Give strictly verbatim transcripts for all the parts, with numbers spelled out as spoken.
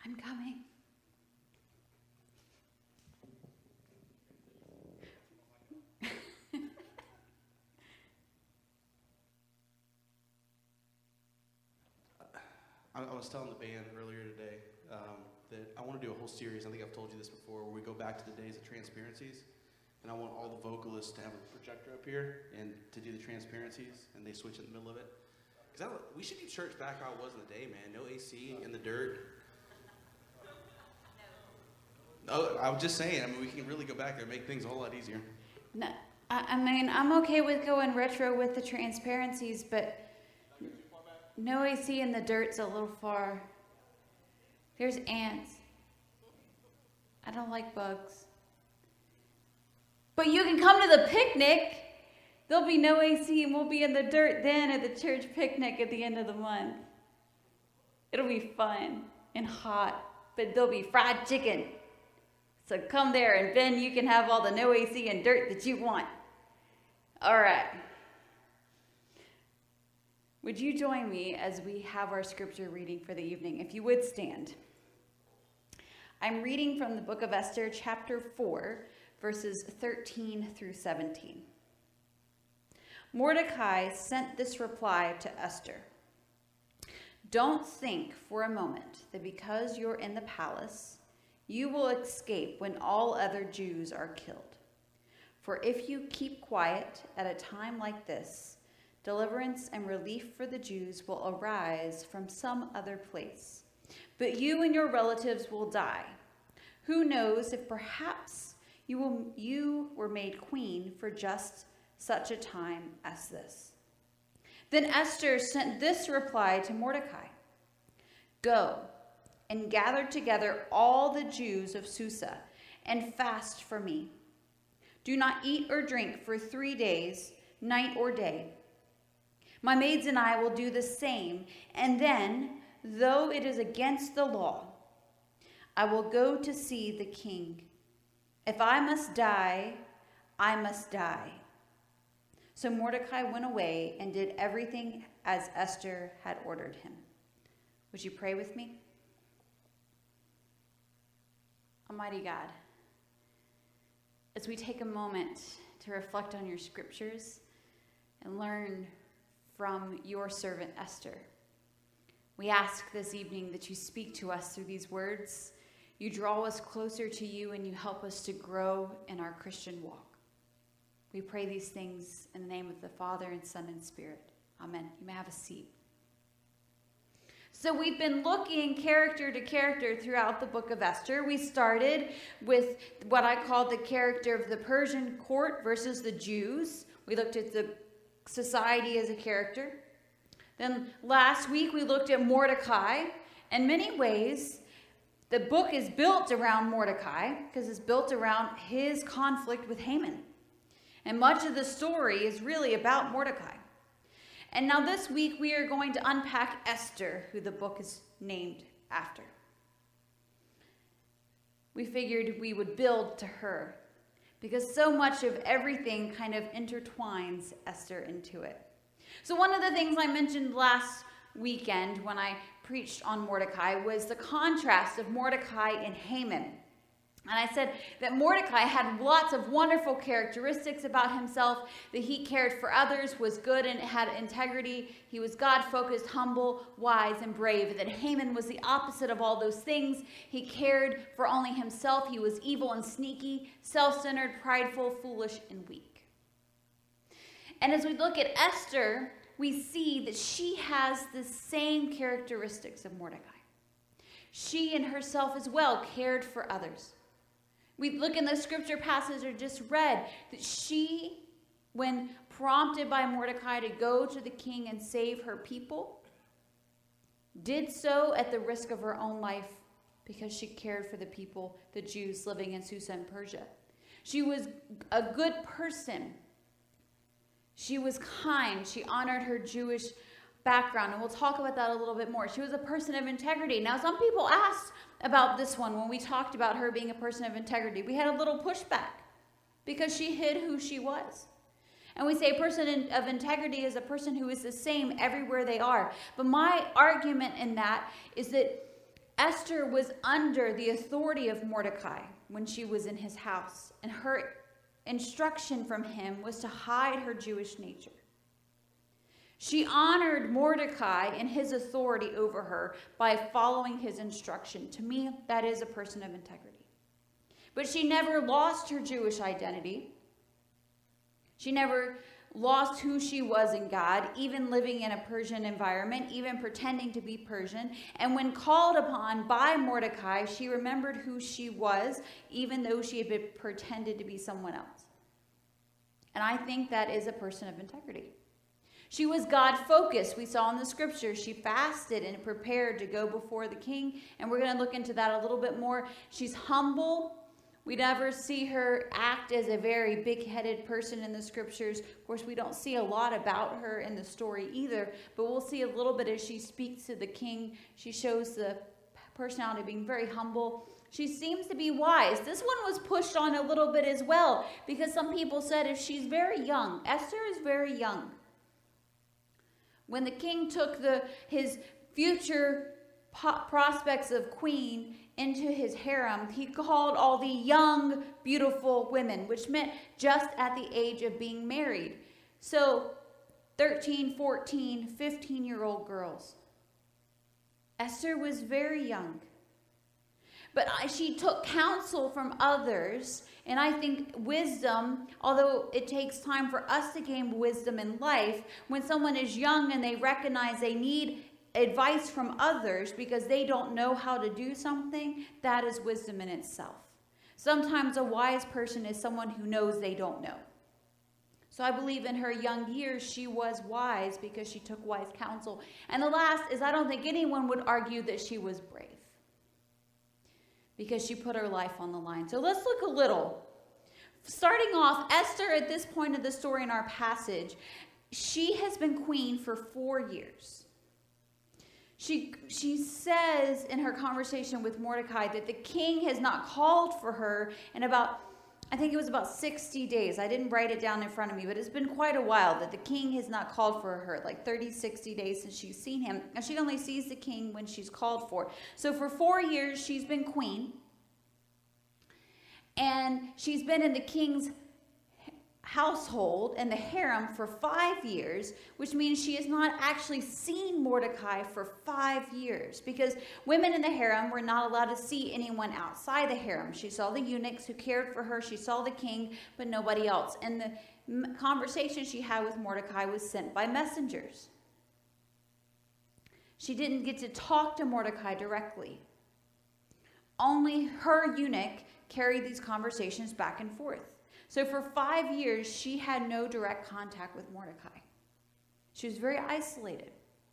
I'm coming. I was telling the band earlier today um, that I want to do a whole series, I think I've told you this before, where we go back to the days of transparencies, and I want all the vocalists to have a projector up here and to do the transparencies, and they switch in the middle of it. Because we should do church back how it was in the day, man. No A C in the dirt. No, I was just saying, I mean, we can really go back there and make things a whole lot easier. No, I, I mean, I'm okay with going retro with the transparencies, but no A C in the dirt's a little far. There's ants. I don't like bugs. But you can come to the picnic. There'll be no A C and we'll be in the dirt then at the church picnic at the end of the month. It'll be fun and hot, but there'll be fried chicken. So come there and then you can have all the no A C and dirt that you want. All right. Would you join me as we have our scripture reading for the evening? If you would stand. I'm reading from the book of Esther, chapter four, verses thirteen through seventeen. Mordecai sent this reply to Esther. Don't think for a moment that because you're in the palace, you will escape when all other Jews are killed. For if you keep quiet at a time like this, deliverance and relief for the Jews will arise from some other place. But you and your relatives will die. Who knows if perhaps you, will, you were made queen for just such a time as this. Then Esther sent this reply to Mordecai. Go and gather together all the Jews of Susa and fast for me. Do not eat or drink for three days, night or day. My maids and I will do the same, and then, though it is against the law, I will go to see the king. If I must die, I must die. So Mordecai went away and did everything as Esther had ordered him. Would you pray with me? Almighty God, as we take a moment to reflect on your scriptures and learn from your servant Esther, we ask this evening that you speak to us through these words. You draw us closer to you and you help us to grow in our Christian walk. We pray these things in the name of the Father and Son and Spirit. Amen. You may have a seat. So we've been looking character to character throughout the book of Esther. We started with what I called the character of the Persian court versus the Jews. We looked at the society as a character. Then last week we looked at Mordecai. In many ways, the book is built around Mordecai because it's built around his conflict with Haman. And much of the story is really about Mordecai. And now this week we are going to unpack Esther, who the book is named after. We figured we would build to her because so much of everything kind of intertwines Esther into it. So one of the things I mentioned last weekend when I preached on Mordecai was the contrast of Mordecai and Haman. And I said that Mordecai had lots of wonderful characteristics about himself, that he cared for others, was good and had integrity. He was God-focused, humble, wise, and brave. And that Haman was the opposite of all those things. He cared for only himself. He was evil and sneaky, self-centered, prideful, foolish, and weak. And as we look at Esther, we see that she has the same characteristics of Mordecai. She in herself as well cared for others. We look in the scripture passage I just read that she, when prompted by Mordecai to go to the king and save her people, did so at the risk of her own life because she cared for the people, the Jews living in Susa and Persia. She was a good person. She was kind. She honored her Jewish background, and we'll talk about that a little bit more. She was a person of integrity. Now, some people asked about this one when we talked about her being a person of integrity. We had a little pushback because she hid who she was. And we say a person in, of integrity is a person who is the same everywhere they are. But my argument in that is that Esther was under the authority of Mordecai when she was in his house, and her instruction from him was to hide her Jewish nature. She honored Mordecai and his authority over her by following his instruction. To me, that is a person of integrity. But she never lost her Jewish identity. She never lost who she was in God, even living in a Persian environment, even pretending to be Persian. And when called upon by Mordecai, she remembered who she was, even though she had been pretended to be someone else. And I think that is a person of integrity. She was God-focused. We saw in the scriptures she fasted and prepared to go before the king. And we're going to look into that a little bit more. She's humble. We never see her act as a very big-headed person in the scriptures. Of course, we don't see a lot about her in the story either. But we'll see a little bit as she speaks to the king. She shows the personality of being very humble. She seems to be wise. This one was pushed on a little bit as well, because some people said if she's very young, Esther is very young. When the king took the his future po- prospects of queen into his harem, he called all the young, beautiful women, which meant just at the age of being married. So thirteen, fourteen, fifteen-year-old girls. Esther was very young. But she took counsel from others, and I think wisdom, although it takes time for us to gain wisdom in life, when someone is young and they recognize they need advice from others because they don't know how to do something, that is wisdom in itself. Sometimes a wise person is someone who knows they don't know. So I believe in her young years, she was wise because she took wise counsel. And the last is, I don't think anyone would argue that she was brave, because she put her life on the line. So let's look a little. Starting off, Esther, at this point of the story in our passage, she has been queen for four years. She, she says in her conversation with Mordecai that the king has not called for her in about, I think it was about sixty days. I didn't write it down in front of me, but it's been quite a while that the king has not called for her, like thirty, sixty days since she's seen him. And she only sees the king when she's called for. So for four years, she's been queen. And she's been in the king's household and the harem for five years, which means she has not actually seen Mordecai for five years because women in the harem were not allowed to see anyone outside the harem. She saw the eunuchs who cared for her. She saw the king, but nobody else. And the conversation she had with Mordecai was sent by messengers. She didn't get to talk to Mordecai directly. Only her eunuch carried these conversations back and forth. So for five years, she had no direct contact with Mordecai. She was very isolated.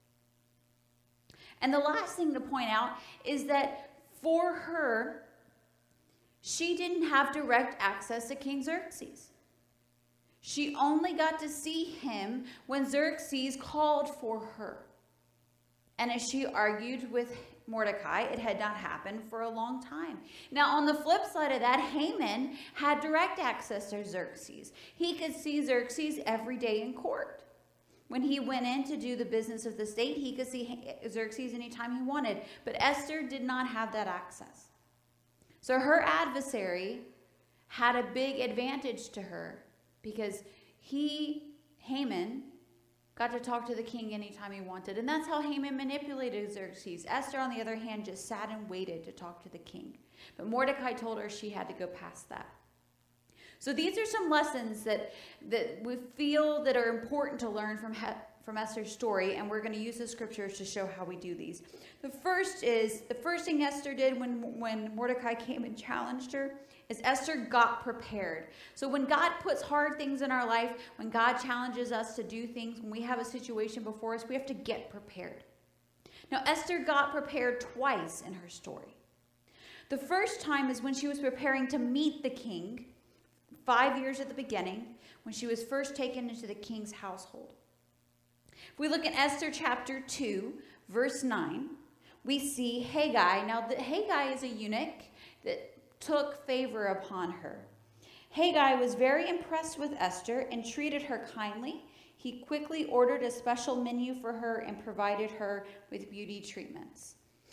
And the last thing to point out is that for her, she didn't have direct access to King Xerxes. She only got to see him when Xerxes called for her. And as she argued with Mordecai, it had not happened for a long time. Now, on the flip side of that, Haman had direct access to Xerxes. He could see Xerxes every day in court. When he went in to do the business of the state, he could see Xerxes anytime he wanted. But Esther did not have that access. So her adversary had a big advantage to her because he, Haman, got to talk to the king anytime he wanted. And that's how Haman manipulated Xerxes. Esther, on the other hand, just sat and waited to talk to the king. But Mordecai told her she had to go past that. So these are some lessons that, that we feel that are important to learn from, from Esther's story. And we're going to use the scriptures to show how we do these. The first is, the first thing Esther did when, when Mordecai came and challenged her is Esther got prepared. So when God puts hard things in our life, when God challenges us to do things, when we have a situation before us, we have to get prepared. Now, Esther got prepared twice in her story. The first time is when she was preparing to meet the king, five years at the beginning, when she was first taken into the king's household. If we look at Esther chapter two, verse nine, we see Haggai. Now, the, Haggai is a eunuch that took favor upon her. Haggai was very impressed with Esther and treated her kindly. He quickly ordered a special menu for her and provided her with beauty treatments.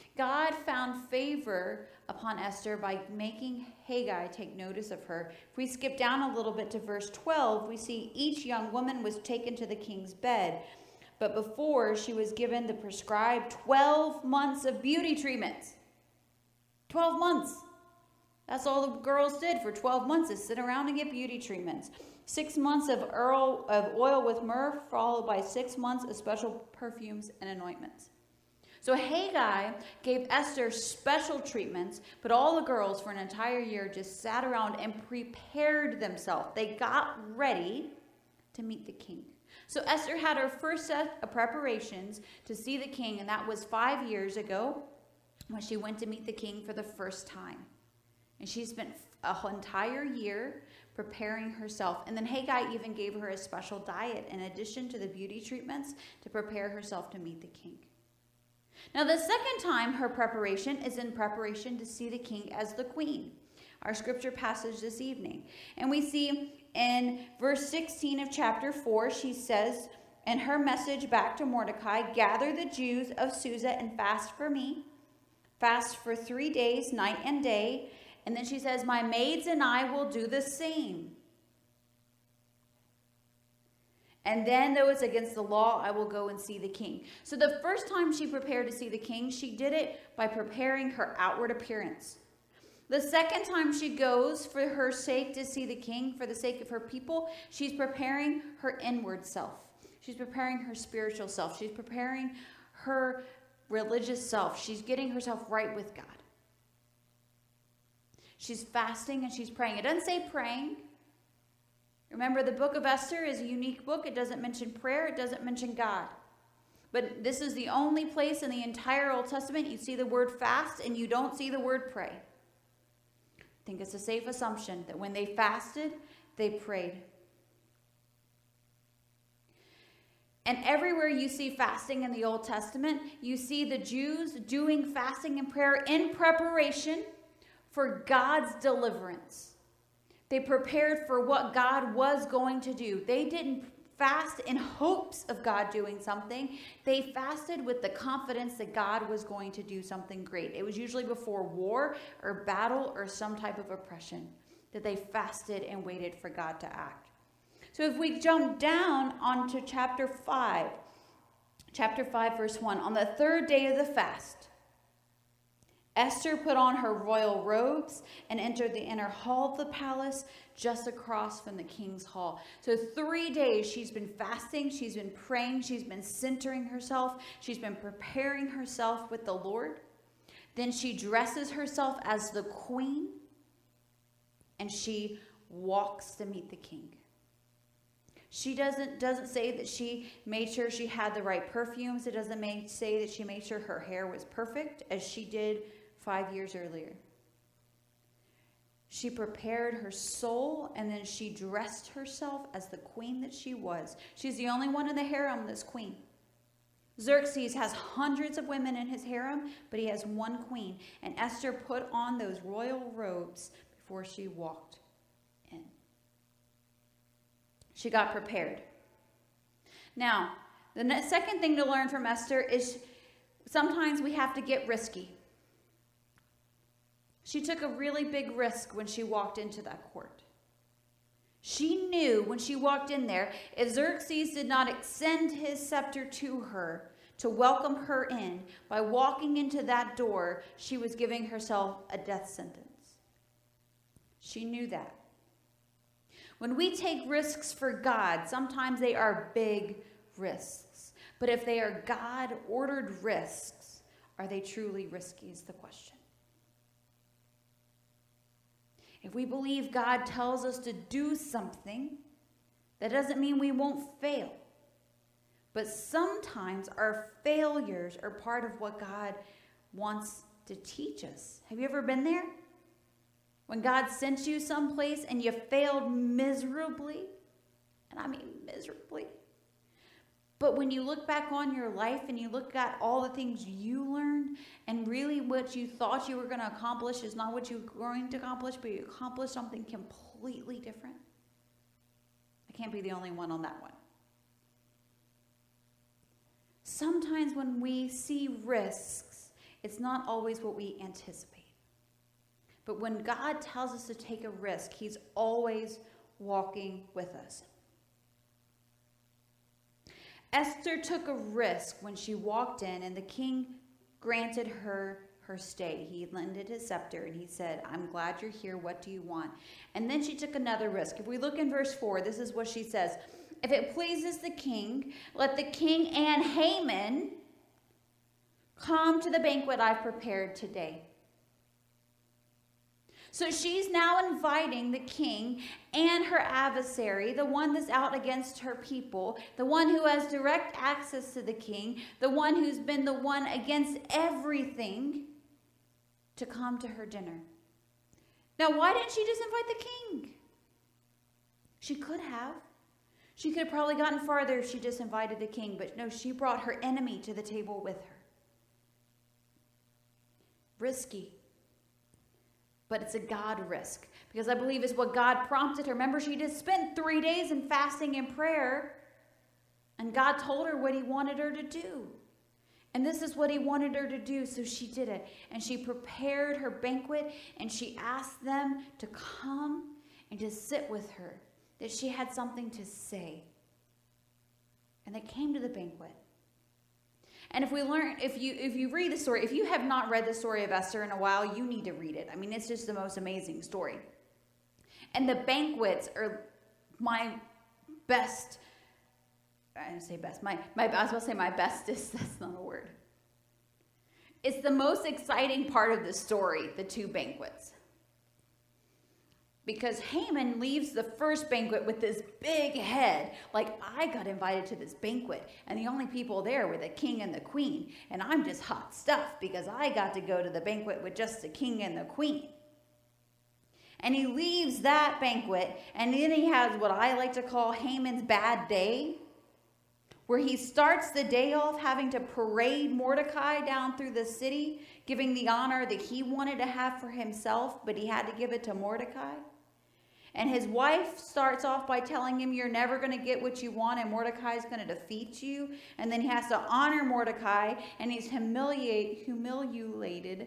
God found favor upon Esther by making Hegai take notice of her. If we skip down a little bit to verse twelve, we see each young woman was taken to the king's bed. But before, she was given the prescribed twelve months of beauty treatments. twelve months. That's all the girls did for twelve months, is sit around and get beauty treatments. Six months of oil, of oil with myrrh, followed by six months of special perfumes and anointments. So Hegai gave Esther special treatments, but all the girls for an entire year just sat around and prepared themselves. They got ready to meet the king. So Esther had her first set of preparations to see the king, and that was five years ago when she went to meet the king for the first time. And she spent a whole entire year preparing herself. And then Hegai even gave her a special diet in addition to the beauty treatments to prepare herself to meet the king. Now, the second time her preparation is in preparation to see the king as the queen. Our scripture passage this evening. And we see in verse sixteen of chapter four, she says, in her message back to Mordecai, gather the Jews of Susa and fast for me. Fast for three days, night and day. And then she says, my maids and I will do the same. And then, though it's against the law, I will go and see the king. So the first time she prepared to see the king, she did it by preparing her outward appearance. The second time she goes for her sake to see the king, for the sake of her people, she's preparing her inward self. She's preparing her spiritual self. She's preparing her religious self. She's getting herself right with God. She's fasting and she's praying. It doesn't say praying. Remember, the book of Esther is a unique book. It doesn't mention prayer. It doesn't mention God. But this is the only place in the entire Old Testament you see the word fast and you don't see the word pray. I think it's a safe assumption that when they fasted, they prayed. And everywhere you see fasting in the Old Testament, you see the Jews doing fasting and prayer in preparation for God's deliverance. They prepared for what God was going to do. They didn't fast in hopes of God doing something. They fasted with the confidence that God was going to do something great. It was usually before war or battle or some type of oppression that they fasted and waited for God to act. So if we jump down onto chapter five, chapter five, verse one, on the third day of the fast, Esther put on her royal robes and entered the inner hall of the palace just across from the king's hall. So three days she's been fasting, she's been praying, she's been centering herself, she's been preparing herself with the Lord. Then she dresses herself as the queen and she walks to meet the king. She doesn't, doesn't say that she made sure she had the right perfumes. It doesn't make, say that she made sure her hair was perfect as she did five years earlier. She prepared her soul and then she dressed herself as the queen that she was. She's the only one in the harem that's queen. Xerxes has hundreds of women in his harem, but he has one queen. And Esther put on those royal robes before she walked in. She got prepared. Now, the ne- second thing to learn from Esther is sometimes we have to get risky. She took a really big risk when she walked into that court. She knew when she walked in there, if Xerxes did not extend his scepter to her to welcome her in, by walking into that door, she was giving herself a death sentence. She knew that. When we take risks for God, sometimes they are big risks. But if they are God-ordered risks, are they truly risky is the question. If we believe God tells us to do something, that doesn't mean we won't fail. But sometimes our failures are part of what God wants to teach us. Have you ever been there? When God sent you someplace and you failed miserably, and I mean miserably. But when you look back on your life and you look at all the things you learned, and really what you thought you were going to accomplish is not what you were going to accomplish, but you accomplished something completely different. I can't be the only one on that one. Sometimes when we see risks, It's not always what we anticipate. But when God tells us to take a risk, he's always walking with us. Esther took a risk when she walked in, and the king granted her her stay. He lended his scepter, and he said, I'm glad you're here. What do you want? And then she took another risk. If we look in verse four, this is what she says. If it pleases the king, let the king and Haman come to the banquet I've prepared today. So she's now inviting the king and her adversary, the one that's out against her people, the one who has direct access to the king, the one who's been the one against everything, to come to her dinner. Now, why didn't she just invite the king? She could have. She could have probably gotten farther if she just invited the king, but no, she brought her enemy to the table with her. Risky. But it's a God risk, because I believe it's what God prompted her. Remember, she just spent three days in fasting and prayer, and God told her what he wanted her to do. And this is what he wanted her to do, so she did it. And she prepared her banquet, and she asked them to come and to sit with her, that she had something to say. And they came to the banquet. And if we learn, if you if you read the story, if you have not read the story of Esther in a while, you need to read it. I mean, it's just the most amazing story. And the banquets are my best, I didn't say best, my, my, I was going to say my bestest, that's not a word. It's the most exciting part of the story, the two banquets. Because Haman leaves the first banquet with this big head, like, I got invited to this banquet, and the only people there were the king and the queen, and I'm just hot stuff because I got to go to the banquet with just the king and the queen. And he leaves that banquet, and then he has what I like to call Haman's bad day, where he starts the day off having to parade Mordecai down through the city, giving the honor that he wanted to have for himself, but he had to give it to Mordecai. And his wife starts off by telling him, you're never going to get what you want, and Mordecai is going to defeat you. And then he has to honor Mordecai, and he's humiliate, humiliated,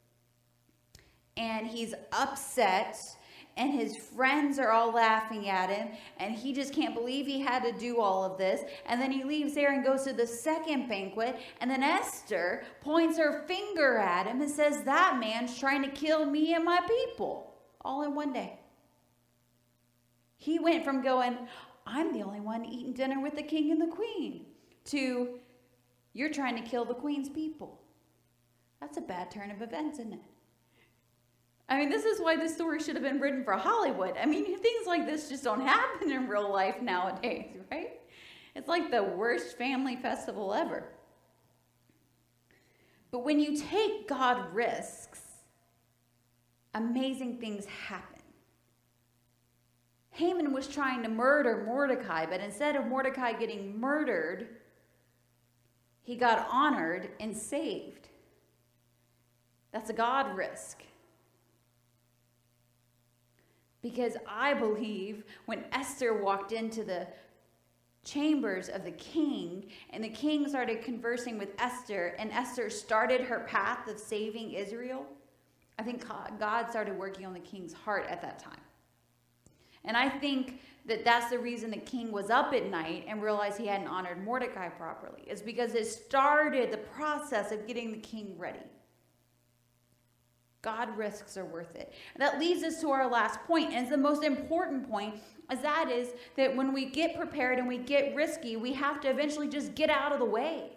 and he's upset, and his friends are all laughing at him, and he just can't believe he had to do all of this. And then he leaves there and goes to the second banquet, and then Esther points her finger at him and says, that man's trying to kill me and my people, all in one day. He went from going, I'm the only one eating dinner with the king and the queen, to, you're trying to kill the queen's people. That's a bad turn of events, isn't it? I mean, this is why this story should have been written for Hollywood. I mean, things like this just don't happen in real life nowadays, right? It's like the worst family festival ever. But when you take God risks, amazing things happen. Haman was trying to murder Mordecai, but instead of Mordecai getting murdered, he got honored and saved. That's a God risk. Because I believe when Esther walked into the chambers of the king, and the king started conversing with Esther, and Esther started her path of saving Israel, I think God started working on the king's heart at that time. And I think that that's the reason the king was up at night and realized he hadn't honored Mordecai properly. It's because it started the process of getting the king ready. God risks are worth it. And that leads us to our last point, and it's the most important point, as that is that when we get prepared and we get risky, we have to eventually just get out of the way.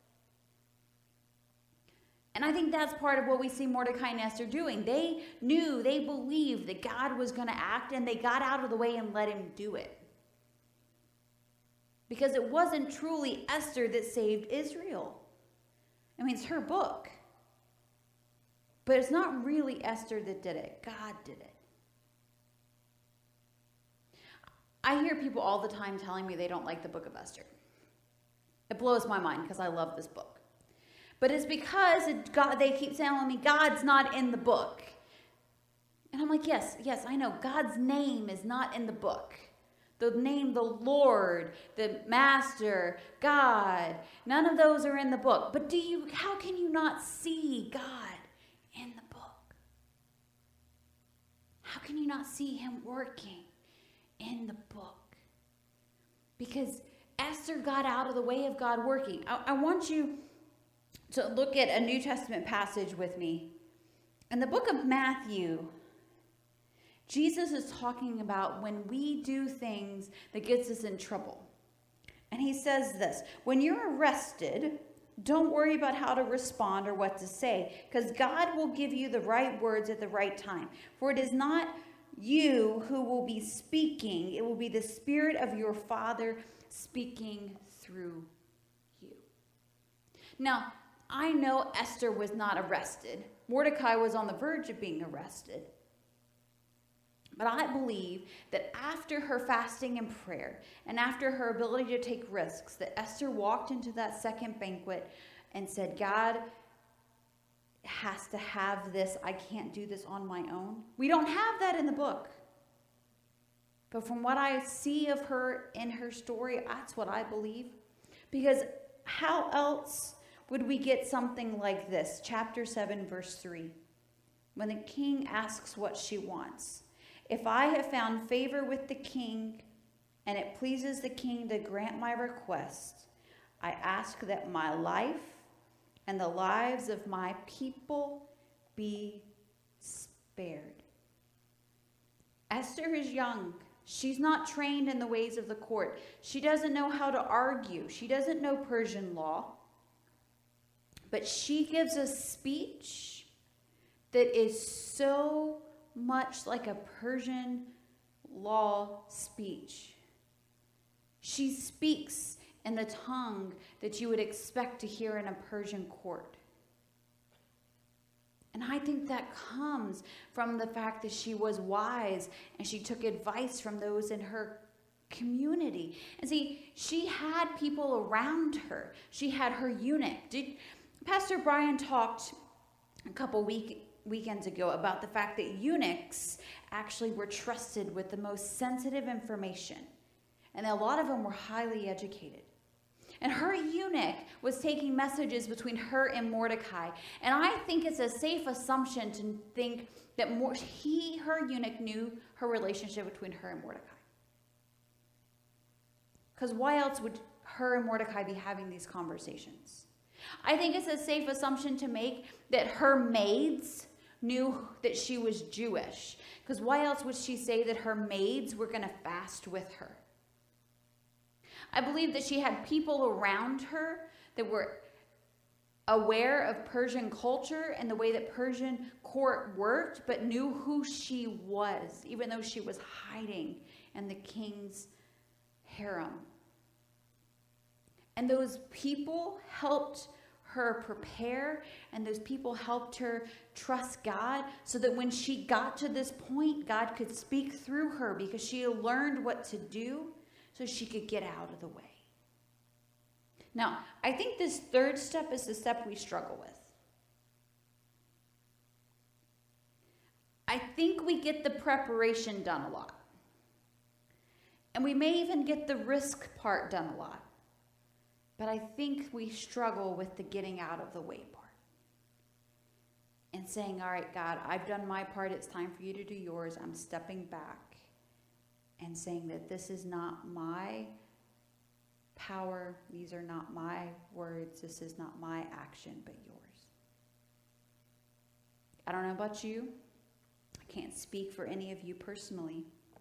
And I think that's part of what we see Mordecai and Esther doing. They knew, they believed that God was going to act, and they got out of the way and let him do it. Because it wasn't truly Esther that saved Israel. I mean, it's her book. But it's not really Esther that did it. God did it. I hear people all the time telling me they don't like the book of Esther. It blows my mind because I love this book. But it's because it, God, they keep telling me God's not in the book. And I'm like, yes, yes, I know. God's name is not in the book. The name the Lord, the Master, God, none of those are in the book. But do you, how can you not see God in the book? How can you not see him working in the book? Because Esther got out of the way of God working. I, I want you to look at a New Testament passage with me. In the book of Matthew, Jesus is talking about when we do things that gets us in trouble. And he says this, when you're arrested, don't worry about how to respond or what to say, because God will give you the right words at the right time. For it is not you who will be speaking, it will be the Spirit of your Father speaking through you. Now, I know Esther was not arrested. Mordecai was on the verge of being arrested. But I believe that after her fasting and prayer, and after her ability to take risks, that Esther walked into that second banquet and said, God has to have this. I can't do this on my own. We don't have that in the book. But from what I see of her in her story, that's what I believe. Because how else would we get something like this? Chapter seven, verse three. When the king asks what she wants. If I have found favor with the king, and it pleases the king to grant my request, I ask that my life and the lives of my people be spared. Esther is young. She's not trained in the ways of the court. She doesn't know how to argue. She doesn't know Persian law. But she gives a speech that is so much like a Persian law speech. She speaks in the tongue that you would expect to hear in a Persian court. And I think that comes from the fact that she was wise and she took advice from those in her community. And see, she had people around her. She had her eunuch. Did, Pastor Brian talked a couple week, weekends ago about the fact that eunuchs actually were trusted with the most sensitive information. And a lot of them were highly educated. And her eunuch was taking messages between her and Mordecai. And I think it's a safe assumption to think that more, he, her eunuch, knew her relationship between her and Mordecai. Because why else would her and Mordecai be having these conversations? I think it's a safe assumption to make that her maids knew that she was Jewish. Because why else would she say that her maids were going to fast with her? I believe that she had people around her that were aware of Persian culture and the way that Persian court worked, but knew who she was, even though she was hiding in the king's harem. And those people helped her prepare, and those people helped her trust God so that when she got to this point, God could speak through her because she learned what to do so she could get out of the way. Now, I think this third step is the step we struggle with. I think we get the preparation done a lot. And we may even get the risk part done a lot. But I think we struggle with the getting out of the way part. And saying, all right, God, I've done my part. It's time for you to do yours. I'm stepping back and saying that this is not my power. These are not my words. This is not my action, but yours. I don't know about you. I can't speak for any of you personally.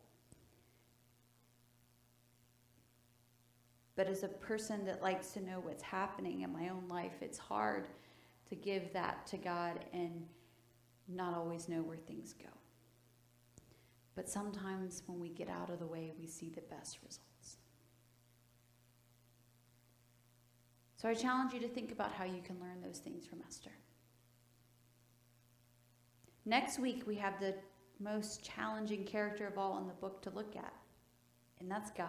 But as a person that likes to know what's happening in my own life, it's hard to give that to God and not always know where things go. But sometimes when we get out of the way, we see the best results. So I challenge you to think about how you can learn those things from Esther. Next week, we have the most challenging character of all in the book to look at, and that's God.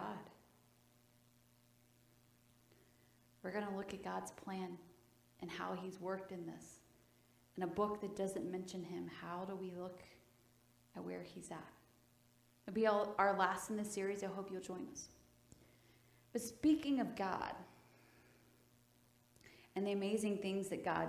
We're going to look at God's plan and how he's worked in this. In a book that doesn't mention him, how do we look at where he's at? It'll be all, our last in this series. I hope you'll join us. But speaking of God and the amazing things that God